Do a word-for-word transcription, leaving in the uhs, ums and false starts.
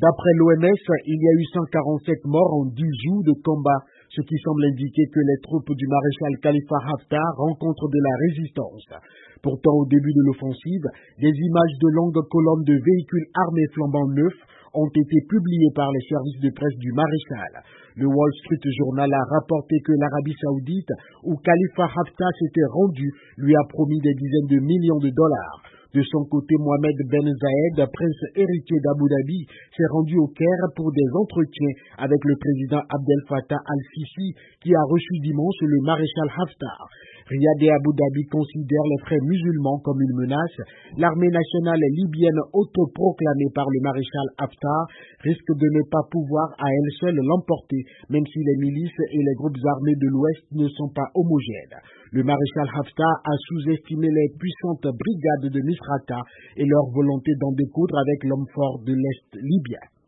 D'après l'O M S, il y a eu cent quarante-sept morts en dix jours de combat, ce qui semble indiquer que les troupes du maréchal Khalifa Haftar rencontrent de la résistance. Pourtant, au début de l'offensive, des images de longues colonnes de véhicules armés flambant neufs ont été publiées par les services de presse du maréchal. Le Wall Street Journal a rapporté que l'Arabie Saoudite, où Khalifa Haftar s'était rendu, lui a promis des dizaines de millions de dollars. De son côté, Mohamed Ben Zayed, prince héritier d'Abu Dhabi, s'est rendu au Caire pour des entretiens avec le président Abdel Fattah al-Sisi, qui a reçu dimanche le maréchal Haftar. Riyad et Abu Dhabi considèrent les frères musulmans comme une menace. L'armée nationale libyenne autoproclamée par le maréchal Haftar risque de ne pas pouvoir à elle seule l'emporter, même si les milices et les groupes armés de l'Ouest ne sont pas homogènes. Le maréchal Haftar a sous-estimé les puissantes brigades de Misrata et leur volonté d'en découdre avec l'homme fort de l'Est libyen.